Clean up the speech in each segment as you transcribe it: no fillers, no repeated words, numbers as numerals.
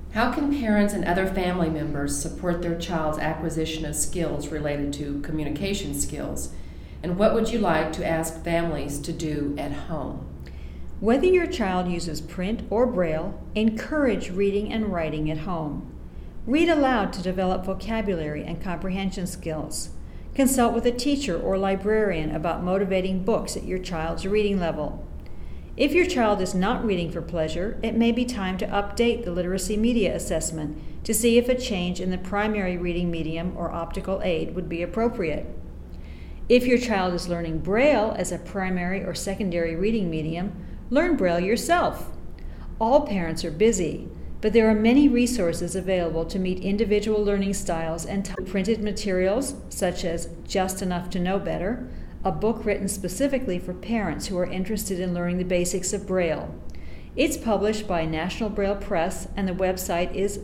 How can parents and other family members support their child's acquisition of skills related to communication skills? And what would you like to ask families to do at home? Whether your child uses print or braille, encourage reading and writing at home. Read aloud to develop vocabulary and comprehension skills. Consult with a teacher or librarian about motivating books at your child's reading level. If your child is not reading for pleasure, it may be time to update the literacy media assessment to see if a change in the primary reading medium or optical aid would be appropriate. If your child is learning Braille as a primary or secondary reading medium, learn Braille yourself. All parents are busy, but there are many resources available to meet individual learning styles and printed materials such as Just Enough to Know Better, a book written specifically for parents who are interested in learning the basics of Braille. It's published by National Braille Press, and the website is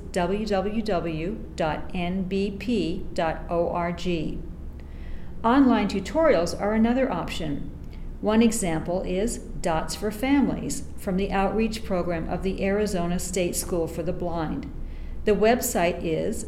www.nbp.org. Online tutorials are another option. One example is Dots for Families from the outreach program of the Arizona State School for the Blind. The website is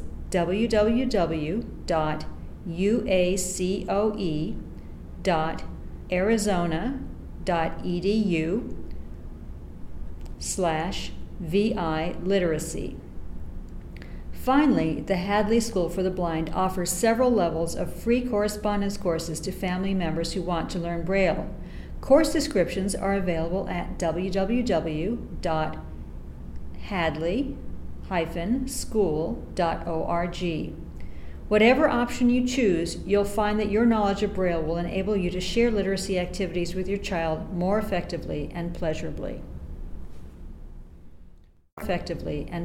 www.uacoe.arizona.edu/VI literacy. Finally, the Hadley School for the Blind offers several levels of free correspondence courses to family members who want to learn Braille. Course descriptions are available at www.hadley-school.org. Whatever option you choose, you'll find that your knowledge of Braille will enable you to share literacy activities with your child more effectively and pleasurably.